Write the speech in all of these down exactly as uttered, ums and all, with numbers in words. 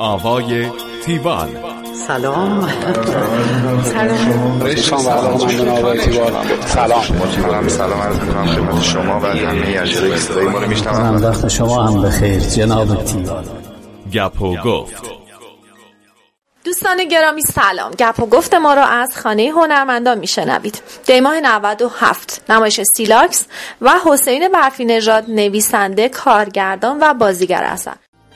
آوای تیوال. سلام. سلام. سلام. سلام عرض می‌کنم خدمت شما و همه اجرای صدای ما رو میشنوم. وقت شما هم بخیر جناب تیوال. گپ و گفت. دوستان گرامی سلام. گپ و گفت ما را از خانه هنرمندان میشنوید. دیماه نود و هفت نمایش سیلاکس و حسین برفی نژاد نویسنده، کارگردان و بازیگر هستند.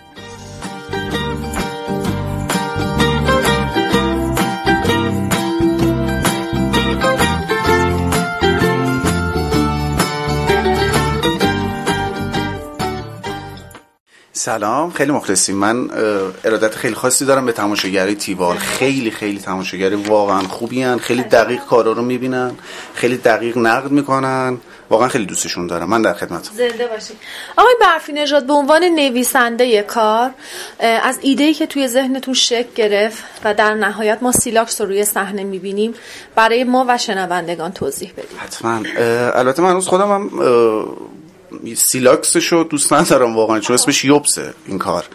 سلام، خیلی مخلصیم. من ارادت خیلی خاصی دارم به تماشاگرای تیوال. خیلی خیلی تماشاگر واقعا خوبی هن. خیلی دقیق کارا رو میبینن، خیلی دقیق نقد میکنن. واقعا خیلی دوستشون دارم. من در خدمتم. زنده باشید. آقای برفی نژاد، به عنوان نویسنده کار، از ایده‌ای که توی ذهنتون شکل گرفت و در نهایت ما سیلاکس رو روی صحنه میبینیم برای ما و شنوندگان توضیح بدید. حتما. البته من هنوز خودم هم سیلاکسشو دوست ندارم واقعا، چون اسمش یوبسه. این کار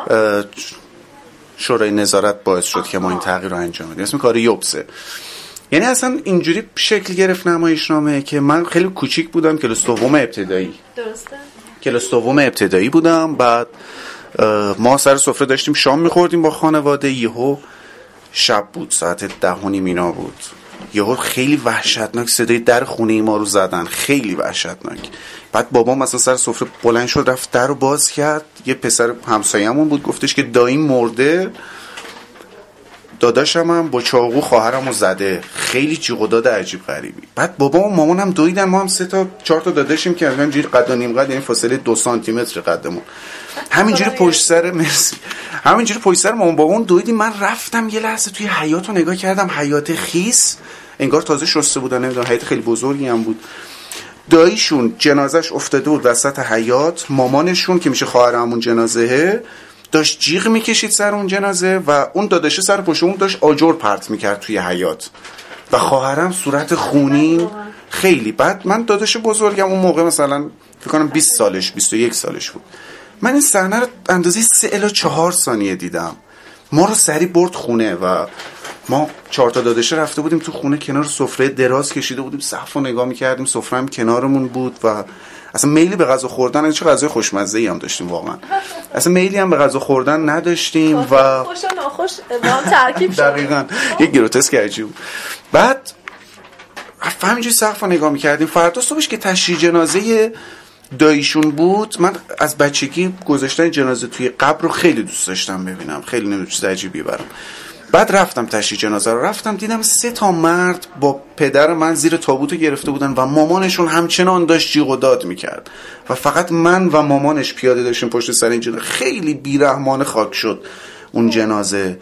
شورای نظارت باعث شد که ما این تغییر رو انجام بدیم. اسم کار یوبسه. یعنی اصلا اینجوری شکل گرفت نمایشنامه که من خیلی کوچیک بودم، کلاس دوم ابتدایی. درسته؟ کلاس دوم ابتدایی بودم. بعد ما سر سفره داشتیم شام می‌خوردیم با خانواده. یهو شب بود، ساعت ده و نیم اینا بود. یهو خیلی وحشتناک صدای در خونه ما رو زدن، خیلی وحشتناک. بعد بابام مثلا سر سفره بلند شد رفت در رو باز کرد. یه پسر همسایه‌مون بود، گفتش که داییم مرده، داداشم هم با چاقو خواهرمو زده. خیلی جیغ و داد عجیب غریبی. بعد بابام و مامانم دویدن. ما هم سه تا چهار تا داداشیم که همینجوری قد و نیم قد، یعنی فاصله دو سانتی متر قدمون، همینجوری پشت سر مرسی همینجوری پشت سر مامان بابام دویدیم. من رفتم یه لحظه توی حیاط رو نگاه کردم، حیاط خیس، انگار تازه شسته بودن، نمیدونم، حیاط خیلی بزرگی هم بود. داییشون جنازش افتاده بود وسط حیاط. مامانشون که میشه خواهرمون جنازهه داشت جیغ میکشید سر اون جنازه و اون داداشه سر پشت اون داشت آجر پرت میکرد توی حیاط و خواهرم صورت خونین خیلی. بعد من داداش بزرگم اون موقع مثلا فکر کنم بیست سالش بیست و یک سالش بود. من این صحنه رو اندازه سه الی چهار ثانیه دیدم. ما رو سری برد خونه و ما چهار تا داداشه رفته بودیم تو خونه، کنار سفره دراز کشیده بودیم، سقفو نگاه می‌کردیم، سفره هم کنارمون بود و اصلا میلی به غذا خوردن، چه غذای خوشمزه‌ای هم داشتیم واقعا. اصلا میلی هم به غذا خوردن نداشتیم و خوش و ناخوش با هم ترکیب شد. دقیقاً یک گروتسک عجیب. بعد همینجوری سقفو نگاه می‌کردیم. فردا صبحش که تشییع جنازه داییشون بود، من از بچگی گذاشتن جنازه توی قبر رو خیلی دوست داشتم ببینم، خیلی نمیدونم چیز عجیبی برام. بعد رفتم تشییع جنازه رو، رفتم دیدم سه تا مرد با پدر من زیر تابوت گرفته بودن و مامانشون همچنان داشت جیغ و داد میکرد و فقط من و مامانش پیاده داشتیم پشت سر این جنازه. خیلی بیرحمانه خاک شد اون جنازه.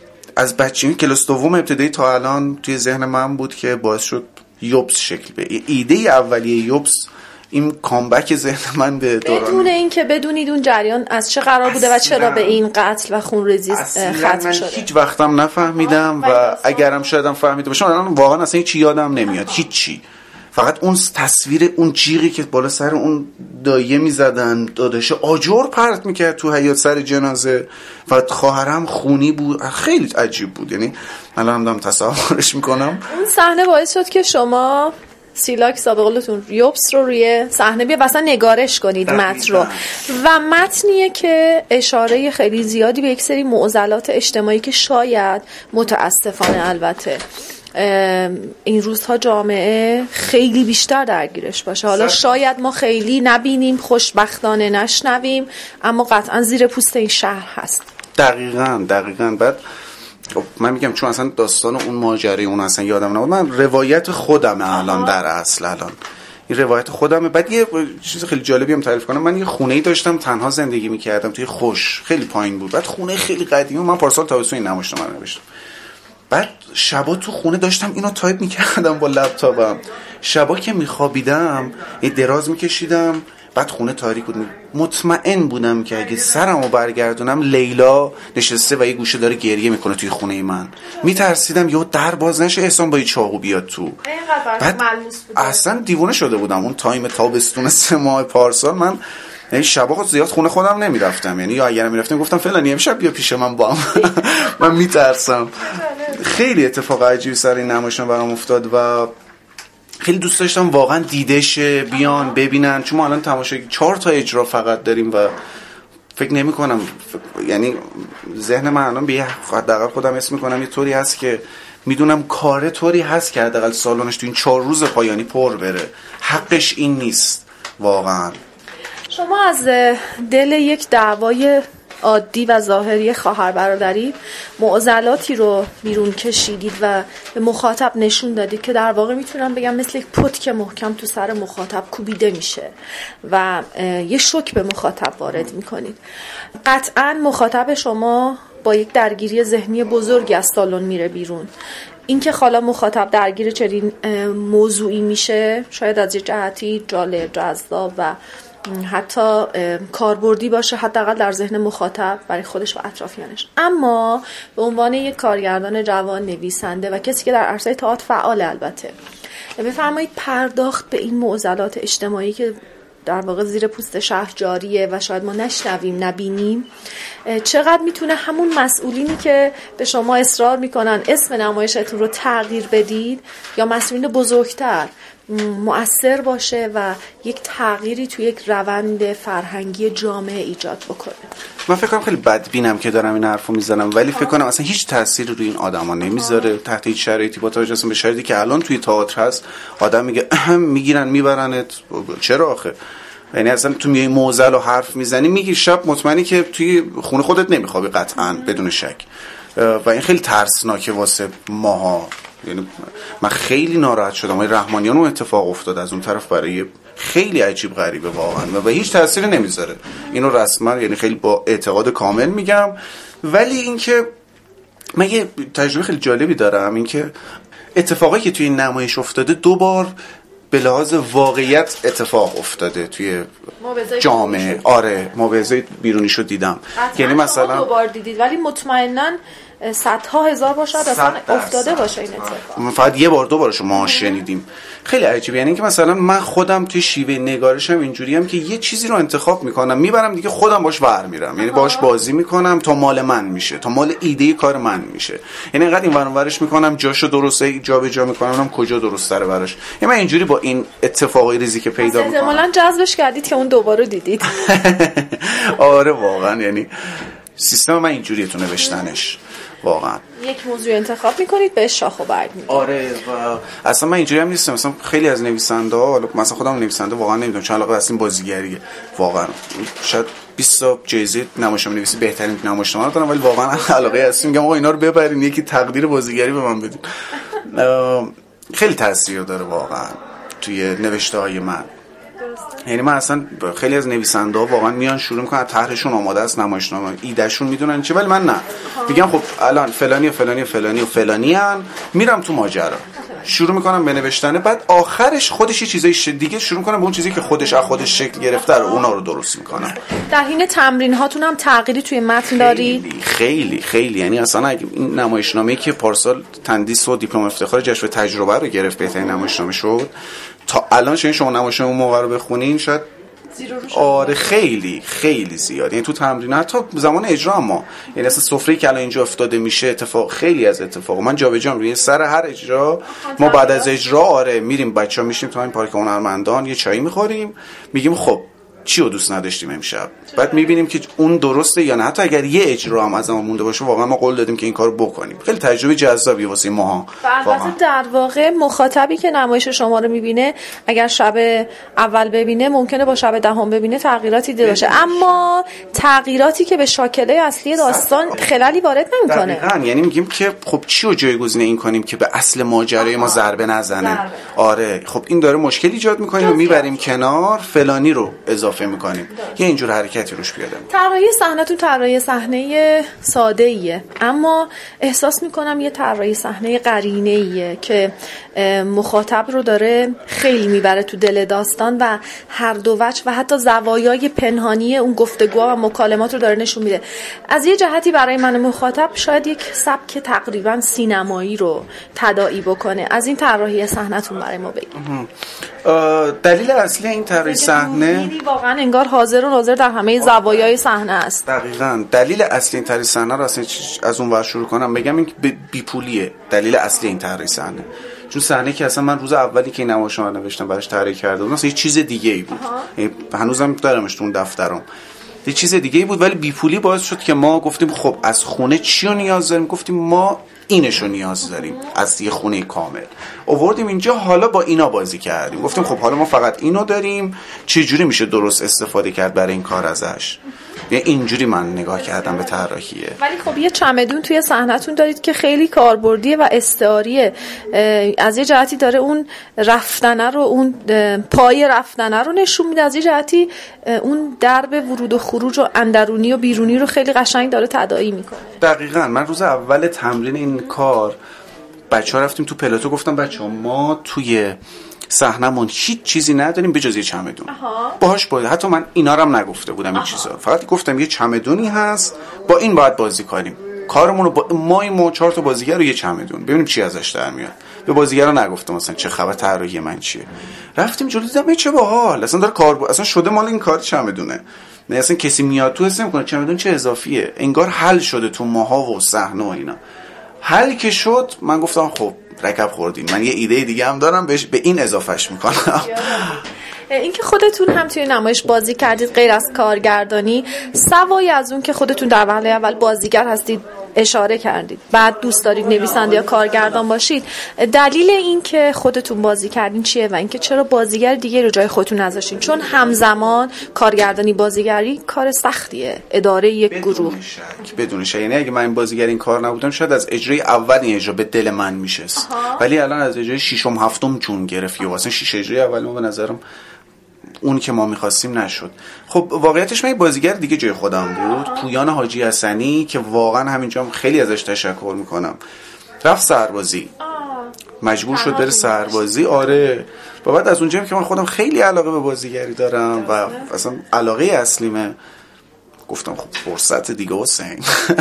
از بچگی کلاس دوم ابتدایی تا الان توی ذهن من بود که باعث شد یوبس شکل بگیره. ایده اولیه یوبس این کامبک ذهن من به دوران، بدون اینکه بدونید اون جریان از چه قرار بوده و چرا به این قتل و خونریزی ختم شده. هیچ وقتم نفهمیدم و اگرم شایدم فهمیده باشم الان واقعا اصلا هیچ یادم نمیاد، هیچی. فقط اون تصویر اون جیغی که بالا سر اون دایه میزدن، داداشه آجر پرت میکرد تو حیاط سر جنازه و خواهرم خونی بود، خیلی عجیب بود. یعنی الان هم دارم تصورش میکنم. اون صحنه باعث شد که شما سیلاکس به قولتون یوبس رو روی صحنه بیا واسه نگارش کنید متن رو، و متنیه که اشاره خیلی زیادی به یک سری معضلات اجتماعی که شاید متاسفانه البته این روزها جامعه خیلی بیشتر درگیرش باشه. حالا شاید ما خیلی نبینیم، خوشبختانه نشنویم، اما قطعا زیر پوست این شهر هست. دقیقاً دقیقاً. بعد من میگم چون اصلا داستان اون ماجرای اون اصلا یادم نبود. من روایت خودمه الان در اصل الان این روایت خودمه. بعد یه چیز خیلی جالبی هم تعریف کنم. من یه خونه‌ای داشتم تنها زندگی میکردم توی خوش، خیلی پایین بود. بعد خونه خیلی قدیمی، من پارسال تابستون این نمایشنامه رو نوشتم. بعد شبا تو خونه داشتم اینو تایپ میکردم با لپتاپم. شبا که میخوابیدم یه دراز میکشیدم، بعد خونه تاریک بود. مطمئن بودم که اگه سرمو برگردونم لیلا نشسته و یه گوشه داره گریه میکنه توی خونه من. میترسیدم یهو در باز نشه، احسان با یه چاقو بیاد تو. بعد اصلا دیوونه شده بودم. اون تایم تابستون سه ماه پارسال من یعنی شبا خود زیاد خونه خودم نمیرفتم، یعنی یا اگر میرفتم گفتم فلانی امشب بیا پیش من با هم. من میترسم. خیلی اتفاق عجیبی سر این نمایشنامه برام افتاد و خیلی دوست داشتم واقعا دیده شه، بیان ببینن، چون ما الان تماشای چهار تا اجرا فقط داریم و فکر نمی کنم، یعنی ذهن من الان به حداقل خودم اسم میکنم یه طوری هست که میدونم کار طوری هست که حداقل سالنش تو این چهار روز پایانی پر بره. حقش این نیست واقعا. شما از دل یک دعوای عادی و ظاهری خواهر برادری معضلاتی رو بیرون کشیدید و به مخاطب نشون دادید که در واقع میتونم بگم مثل یک پتک محکم تو سر مخاطب کوبیده میشه و یه شوک به مخاطب وارد میکنید. قطعاً مخاطب شما با یک درگیری ذهنی بزرگی از سالن میره بیرون. اینکه حالا مخاطب درگیر چنین موضوعی میشه شاید از یه جهتی جالب، جذاب و حتی کاربردی باشه، حداقل در ذهن مخاطب برای خودش و اطرافیانش. اما به عنوان یک کارگردان جوان، نویسنده و کسی که در عرصه تئاتر فعال، البته بفرمایید پرداخت به این معضلات اجتماعی که در واقع زیر پوست شهر جاریه و شاید ما نشنویم، نبینیم، چقدر میتونه همون مسئولینی که به شما اصرار میکنن اسم نمایشتون رو تغییر بدید یا مسئولین بزرگتر مؤثر باشه و یک تغییری توی یک روند فرهنگی جامعه ایجاد بکنه. من فکر کنم خیلی بدبینم که دارم این حرفو میزنم، ولی فکر کنم اصلا هیچ تأثیری روی این آدما نمیذاره تحت هیچ شرایطی، با توجه به شرایطی که الان توی تئاتر هست. آدم میگه اهم میگیرن میبرنت، چرا آخه؟ یعنی اصلا تو میای معضل و حرف میزنی، میگی شب مطمئنی که توی خونه خودت نمیخوابی قطعاً بدون شک، و این خیلی ترسناکه واسه ماها. یعنی من خیلی ناراحت شدم. آقای رحمانیان اون اتفاق افتاد از اون طرف برای خیلی عجیب غریبه واقعا و به هیچ تأثیری نمیذاره. اینو رسما یعنی خیلی با اعتقاد کامل میگم. ولی اینکه من یه تجربه خیلی جالبی دارم، اینکه اتفاقی که توی این نمایش افتاده دو بار به لحاظ واقعیت اتفاق افتاده توی جامعه. آره موعظه بیرونیشو دیدم. یعنی مثلا دو بار دیدید ولی مطمئناً صدها هزار بار شاید اصلا افتاده باشه این اتفاق. فقط یه بار دو بارشو ما شنیدیم. خیلی عجیبه. یعنی اینکه مثلا من خودم توی شیوه نگارشم اینجوریم که یه چیزی رو انتخاب میکنم میبرم دیگه، خودم باش ور میرم، یعنی باش بازی میکنم تا مال من میشه، تا مال ایده کار من میشه. یعنی اینقدر این ور اونورش میکنم جاشو درسته جا به جا میکنم ببینم کجا درست تره براش. یعنی من اینجوری با این اتفاقای ریزی که پیدا میکنم احتمالاً جذبش کردید که اون دوباره دیدید. آره واقعا یعنی سیستم من اینجوریه تو نوشتنش. واقعا یک موضوع انتخاب میکنید بهش شاخ و برگ میدید. آره و اصلا من اینجوری هم نیستم. مثلا خیلی از نویسنده‌ها، مثلا خودم نویسنده واقعا نمیدونم چون علاقه اصلا بازیگریه. واقعا شاید بیست تا جایزه نمایشنامه نویسی بهترین نمایشنامه رو دارم، ولی واقعا علاقه هست میگم آقا اینا رو ببرین یکی تقدیر بازیگری به من بدین. خیلی تاثیر داره واقعا توی نوشته‌های من. یعنی من اصلا خیلی از نویسنده‌ها واقعا میان شروع میکنن طرحشون آماده است، نمایشنامه ایدهشون میدونن چه، ولی من نه. میگم خب الان فلانی و فلانی و فلانی و فلانی ان، میرم تو ماجرا شروع میکنم به نوشتن، بعد آخرش خودش یه چیزای دیگه شروع میکنم به اون چیزی که خودش از خودش شکل گرفته رو اونا رو درست میکنم. در حین تمرین هاتون هم تغییری توی متن دارید؟ خیلی خیلی خیلی یعنی اصلا این نمایشنامه‌ای که پارسال تندیس و دیپلم افتخار جشن تجربه رو گرفت بهترین نمایشنامه شد، تا الان شما نمایشنامه موقع رو بخونین شاید آره خیلی خیلی زیاد. یعنی تو تمرین حتی زمان اجرا ما، یعنی اصلا سفره‌ای که الان اینجا افتاده میشه اتفاق خیلی از اتفاق من جابجا روی سر هر اجرا ما بعد از اجرا آره میریم بچه‌ها میشیم تو این پارک هنرمندان یه چایی میخوریم میگیم خب چی رو دوست نداشتیم امشب، بعد میبینیم که اون درسته یا نه. حتی اگر یه اجرا هم از ما مونده باشه واقعا ما قول دادیم که این کارو بکنیم. خیلی تجربه جذابی واسه ما. البته در واقع مخاطبی که نمایش شما رو میبینه اگر شب اول ببینه ممکنه با شب دهم ببینه تغییراتی دیده باشه، اما تغییراتی که به شاکله اصلی داستان خلالی وارد نمیکنه. دقیقاً. یعنی میگیم که خب چی رو جایگزین این کنیم که به اصل ماجرای ما ضربه نزنه. آره خب این داره مشکل ایجاد میکنه و میبریم کنار، فلانی رو اضافه میکنیم، یه اینجور حرکتی روش بیاد. طراحی صحنه‌تون طراحی صحنه ساده‌ایه، اما احساس میکنم یه طراحی صحنه قرینه‌ایه که مخاطب رو داره خیلی میبره تو دل داستان و هر دو وجه و حتی زوایای پنهانی اون گفتگوها و مکالمات رو داره نشون میده. از یه جهتی برای من مخاطب شاید یک سبک تقریبا سینمایی رو تداعی بکنه. از این طراحی صحنه‌تون برای ما بگید. دلیل اصلی این طراحی صحنه واقعا انگار حاضر و ناظر در همه زوایای صحنه است. دقیقاً. دلیل اصلی این طرح صحنه رو اصلا از اون ور شروع کنم بگم این بیپولیه. دلیل اصلی این طرح صحنه، چون صحنه که اصلا من روز اولی که این نمایش رو نوشتم براش طراحی کرده بودم اصلا یه چیز دیگه ای بود. هنوزم دارمش تو اون دفترم. یه چیز دیگه ای بود، ولی بیپولی باعث شد که ما گفتیم خب از خونه چی رو نیاز داریم؟ گفتیم ما اینشو نیاز داریم از یه خونه کامل. آوردیم اینجا، حالا با اینا بازی کردیم. گفتیم خب حالا ما فقط اینو داریم، چه جوری میشه درست استفاده کرد برای این کار ازش؟ یعنی اینجوری من نگاه کردم به طراحیه. ولی خب یه چمدون توی صحنه‌تون دارید که خیلی کاربردیه و استعاریه. از یه جهتی داره اون رفتنه رو، اون پای رفتنه رو نشون میده، از یه جهتی اون درب ورود و خروج و اندرونی و بیرونی رو خیلی قشنگ داره تداعی میکنه. دقیقاً. من روز اول تمرین این کار بچه‌ها رفتیم تو پلاتو، گفتم بچه‌ها ما توی صحنمون هیچ چیزی نداریم بجز یه چمدون. باهاش باید، حتی من اینا رو هم نگفته بودم این چیزا، فقط گفتم یه چمدونی هست، با این باید بازی کنیم. کارمون رو با ما این چهار تا بازیگر رو یه چمدون ببینیم چی ازش در میاد. به بازیگرا نگفتم مثلا چه خبر، طراحی من چیه. رفتیم جلو، دیدم چه باحال، اصلا داره کار با... اصلا شده مال این کار چمدونه. نه اصلا کسی میاد تو حس میکنه چمدون چه اضافیه، انگار حل شده تو ماها و صحنه و اینا. حل که شد من گفتم خب رکب خوردین، من یه ایده دیگه هم دارم بهش، به این اضافهش میکنم. اینکه خودتون هم توی نمایش بازی کردید غیر از کارگردانی، سوای از اون که خودتون در وهله اول بازیگر هستید اشاره کردید، بعد دوست دارید نویسنده یا کارگردان باشید، دلیل این که خودتون بازی کردین چیه و اینکه چرا بازیگر دیگه رو جای خودتون نذاشتین؟ چون همزمان کارگردانی بازیگری کار سختیه، اداره یک بدون گروه. شک بدون شک. یعنی اگه من این بازیگر این کار نبودم شاید از اجرای اول این اجرا به دل من میشست، ولی الان از اجرای ششم هفتم جون گرفت. یا واسه شش اجرای اول ما به نظرم اون که ما می‌خواستیم نشد. خب واقعیتش من بازیگر دیگه جای خودم بود، پویان حاجی حسنی، که واقعا همینجا خیلی ازش تشکر میکنم. رفت سربازی، مجبور شد بره سربازی. آره. و بعد از اونجایی که من خودم خیلی علاقه به بازیگری دارم و اصلا علاقه اصلیمه، گفتم خب فرصت دیگه حسین.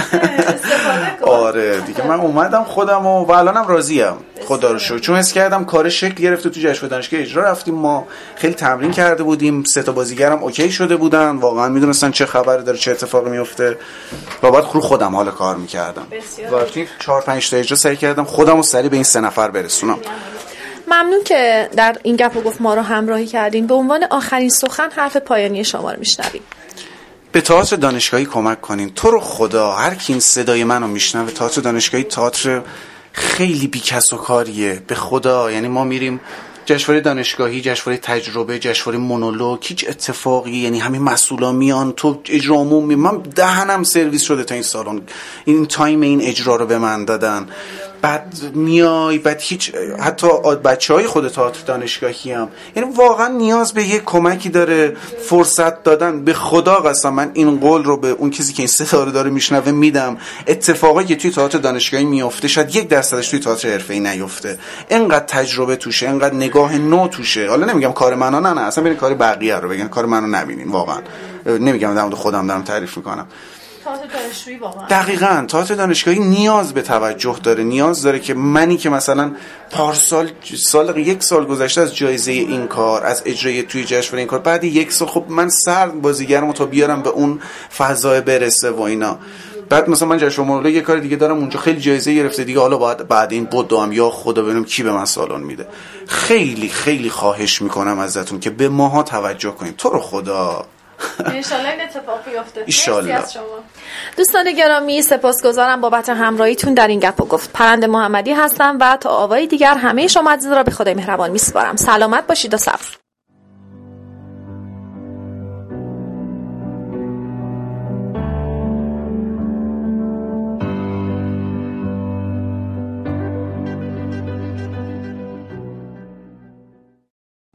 آره دیگه من اومدم خودم و, و الانم راضیم خدا رو شکر، چون حس کردم کار شکل گرفته. تو جشنواره دانشگاه اجرا رفتیم، ما خیلی تمرین کرده بودیم، سه تا بازیگرم اوکی شده بودن، واقعا میدونستن چه خبره داره، چه اتفاقی میفته و بعد رو خودم حال کار میکردم و رفتیم چهار پنج تا اجرا سعی کردم خودم رو سریع به این سه نفر برسونم. ممنون که در این گپ و گفت ما رو همراهی کردین. به عنوان آخرین سخن حرف پایانی شما رو میشنویم. به تئاتر دانشگاهی کمک کنین. تو رو خدا هر کی این صدای منو میشنوه، تئاتر دانشگاهی تئاتر خیلی بیکس و کاریه به خدا. یعنی ما میریم جشنواره دانشگاهی، جشنواره تجربه، جشنواره مونولوگ، هیچ اتفاقی، یعنی همین مسئولا میان تو اجرا عمومی، من دهنم سرویس شده تا این سالن، این تایم این اجرا رو به من دادن، بعد میای بعد هیچ، حتی بچهای خود تئاتر دانشگاهی هم، یعنی واقعا نیاز به یک کمکی داره، فرصت دادن. به خدا قسم من این قول رو به اون کسی که این صدا رو داره میشنوه میدم، اتفاقی که توی تئاتر دانشگاهی میفته شاید یک درصدش توی تئاتر حرفه‌ای نیفته. اینقدر تجربه توشه، اینقدر نگاه نو توشه. حالا نمیگم کار منو، نه نه اصلا ببین کار بقیه رو بگن، کار منو نبینین. واقعا نمیگم در مورد خودم دارم تعریف میکنم. تئاتر دانشجویی واقعا دقیقاً تئاتر دانشگاهی نیاز به توجه داره، نیاز داره که منی که مثلا پارسال سال یک سال گذشته از جایزه این کار، از اجرای توی جشنواره این کار، بعد یک سال خب من سرد بازیگرمو تا بیارم به اون فضا برسه و اینا، بعد مثلا من جشنواره مونولوگ یه کار دیگه دارم اونجا خیلی جایزه گرفته دیگه، حالا بعد بعد این بدوام یا خدا ببینم کی به من سالن میده. خیلی خیلی خواهش میکنم ازتون که به ماها توجه کنید، تو رو خدا. انشالله این اتفاق بیفته. انشالله. دوستان گرامی سپاسگزارم بابت همراهیتون در این گپ و گفت. پرنده محمدی هستم و تا آوای دیگر همه شما عزیزان را به خدای مهربان میسپارم. سلامت باشید و صبر.